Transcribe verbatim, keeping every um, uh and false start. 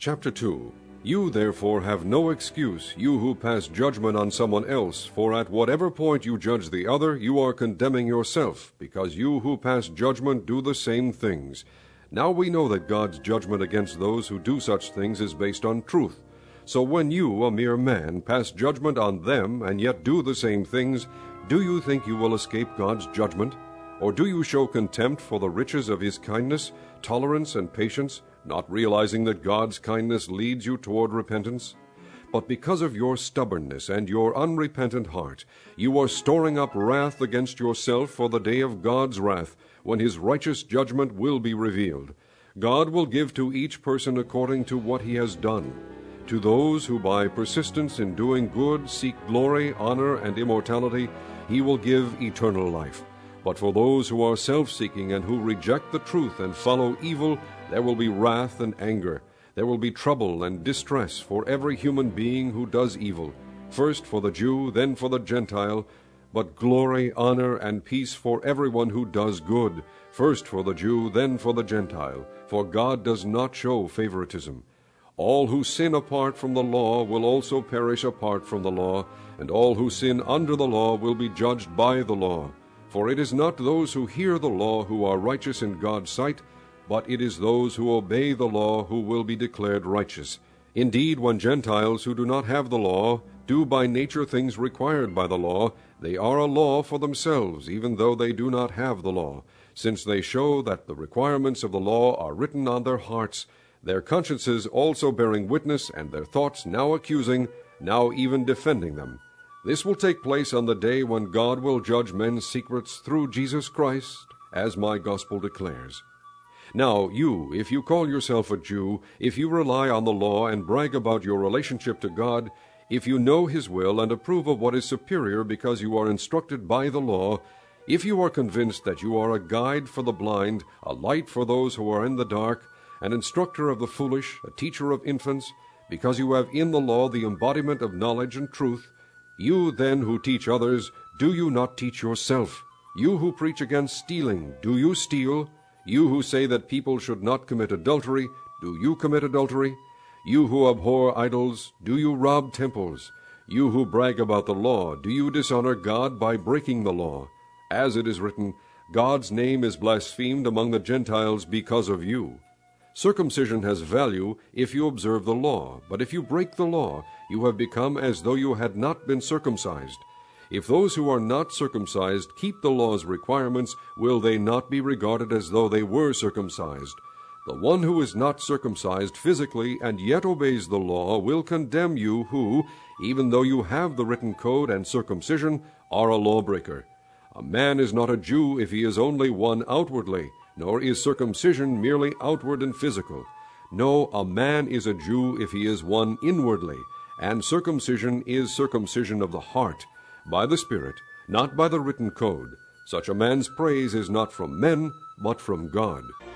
Chapter two. You therefore have no excuse, you who pass judgment on someone else, for at whatever point you judge the other, you are condemning yourself, because you who pass judgment do the same things. Now we know that God's judgment against those who do such things is based on truth. So when you, a mere man, pass judgment on them, and yet do the same things, do you think you will escape God's judgment? Or do you show contempt for the riches of his kindness, tolerance, and patience, not realizing that God's kindness leads you toward repentance? But because of your stubbornness and your unrepentant heart, you are storing up wrath against yourself for the day of God's wrath, when his righteous judgment will be revealed. God will give to each person according to what he has done. To those who by persistence in doing good seek glory, honor, and immortality, he will give eternal life. But for those who are self-seeking and who reject the truth and follow evil, there will be wrath and anger. There will be trouble and distress for every human being who does evil, first for the Jew, then for the Gentile, but glory, honor, and peace for everyone who does good, first for the Jew, then for the Gentile, for God does not show favoritism. All who sin apart from the law will also perish apart from the law, and all who sin under the law will be judged by the law. For it is not those who hear the law who are righteous in God's sight, but it is those who obey the law who will be declared righteous. Indeed, when Gentiles who do not have the law do by nature things required by the law, they are a law for themselves, even though they do not have the law, since they show that the requirements of the law are written on their hearts, their consciences also bearing witness, and their thoughts now accusing, now even defending them. This will take place on the day when God will judge men's secrets through Jesus Christ, as my gospel declares. Now you, if you call yourself a Jew, if you rely on the law and brag about your relationship to God, if you know his will and approve of what is superior because you are instructed by the law, if you are convinced that you are a guide for the blind, a light for those who are in the dark, an instructor of the foolish, a teacher of infants, because you have in the law the embodiment of knowledge and truth, you then who teach others, do you not teach yourself? You who preach against stealing, do you steal? You who say that people should not commit adultery, do you commit adultery? You who abhor idols, do you rob temples? You who brag about the law, do you dishonor God by breaking the law? As it is written, God's name is blasphemed among the Gentiles because of you. Circumcision has value if you observe the law, but if you break the law, you have become as though you had not been circumcised. If those who are not circumcised keep the law's requirements, will they not be regarded as though they were circumcised? The one who is not circumcised physically and yet obeys the law will condemn you who, even though you have the written code and circumcision, are a lawbreaker. A man is not a Jew if he is only one outwardly, nor is circumcision merely outward and physical. No, a man is a Jew if he is one inwardly, and circumcision is circumcision of the heart, by the Spirit, not by the written code. Such a man's praise is not from men, but from God.